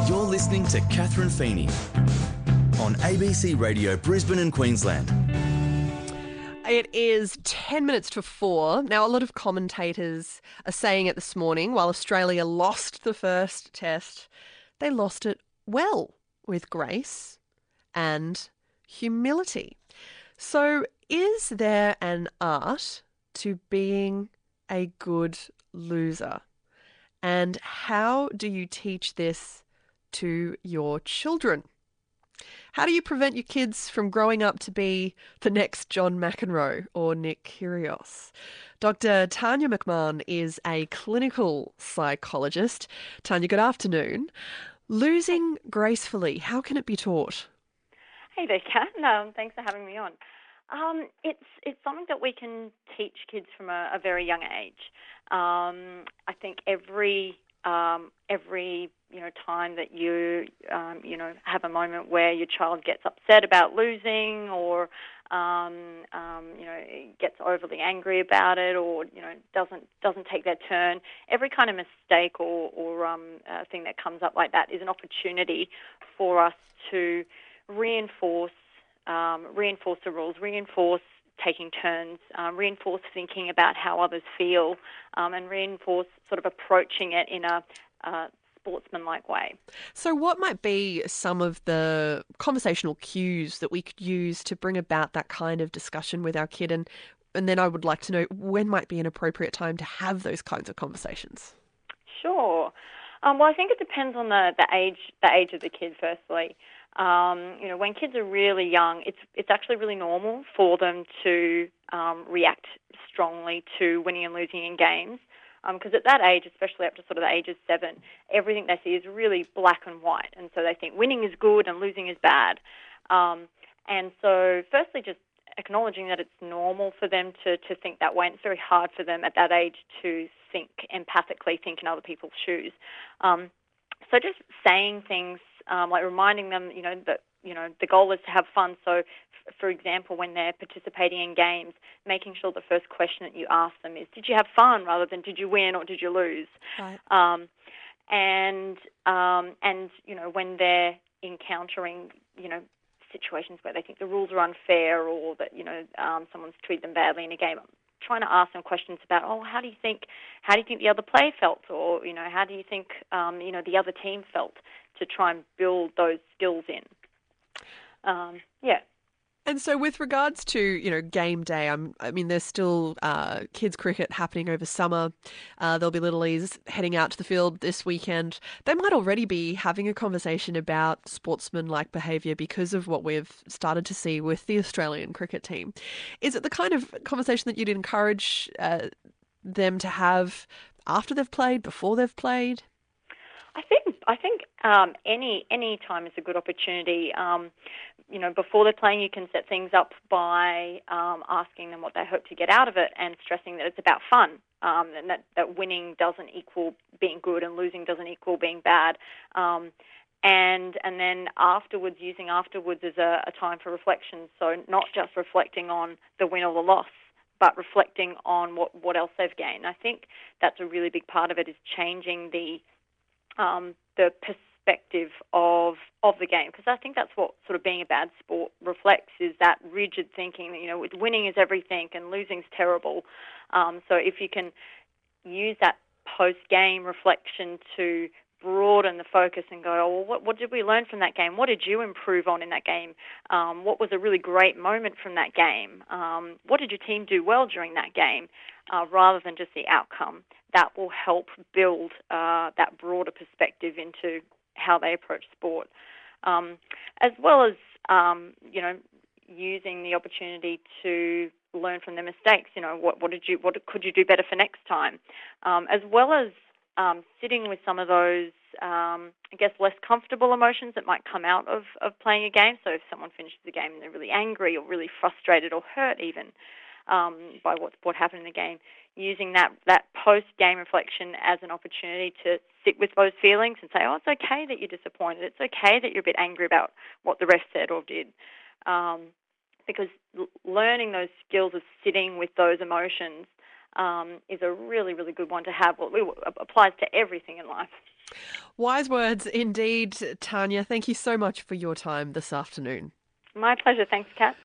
You're listening to Catherine Feeney on ABC Radio Brisbane and Queensland. It is 10 minutes to 4. Now, a lot of commentators are saying it this morning, while Australia lost the first test, they lost it well, with grace and humility. So, is there an art to being a good loser? And how do you teach this to your children? How do you prevent your kids from growing up to be the next John McEnroe or Nick Kyrgios? Dr. Tanya McMahon is a clinical psychologist. Tanya, good afternoon. Losing gracefully, how can it be taught? Hey there, Kat. Thanks for having me on. It's something that we can teach kids from a very young age. I think every time that you have a moment where your child gets upset about losing or gets overly angry about it or doesn't take their turn, every kind of mistake or thing that comes up like that is an opportunity for us to reinforce the rules, reinforce taking turns, reinforce thinking about how others feel, and reinforce sort of approaching it in a sportsmanlike way. So what might be some of the conversational cues that we could use to bring about that kind of discussion with our kid? And then I would like to know when might be an appropriate time to have those kinds of conversations. Sure. Well, I think it depends on the age of the kid, firstly. When kids are really young, it's actually really normal for them to react strongly to winning and losing in games. Because at that age, especially up to sort of the age of 7, everything they see is really black and white. And so they think winning is good and losing is bad. And so firstly, just acknowledging that it's normal for them to think that way. And it's very hard for them at that age to think empathically, think in other people's shoes. So just saying things like reminding them, that the goal is to have fun. So, for example, when they're participating in games, making sure the first question that you ask them is, did you have fun, rather than did you win or did you lose? Right. And when they're encountering, situations where they think the rules are unfair or that, someone's treated them badly in a game, trying to ask them questions about, how do you think the other player felt, or how do you think the other team felt, to try and build those skills in. And so with regards to, game day, there's still kids cricket happening over summer. There'll be littlies heading out to the field this weekend. They might already be having a conversation about sportsmanlike behaviour because of what we've started to see with the Australian cricket team. Is it the kind of conversation that you'd encourage them to have after they've played, before they've played? I think any time is a good opportunity. Before they're playing, you can set things up by asking them what they hope to get out of it and stressing that it's about fun, and that winning doesn't equal being good and losing doesn't equal being bad. And then afterwards, using afterwards as a time for reflection. So not just reflecting on the win or the loss, but reflecting on what else they've gained. I think that's a really big part of it, is changing the perspective of the game, because I think that's what sort of being a bad sport reflects, is that rigid thinking that, with winning is everything and losing's terrible. So if you can use that post-game reflection to broaden the focus and go, what did we learn from that game? What did you improve on in that game? What was a really great moment from that game? What did your team do well during that game? Rather than just the outcome. That will help build that broader perspective into how they approach sport, as well as using the opportunity to learn from their mistakes. What could you do better for next time, as well as sitting with some of those less comfortable emotions that might come out of playing a game. So if someone finishes the game and they're really angry or really frustrated or hurt even by what happened in the game, using that post-game reflection as an opportunity to sit with those feelings and say, it's okay that you're disappointed. It's okay that you're a bit angry about what the ref said or did. Because learning those skills of sitting with those emotions is a really, really good one to have. Well, it applies to everything in life. Wise words indeed, Tanya. Thank you so much for your time this afternoon. My pleasure. Thanks, Kat.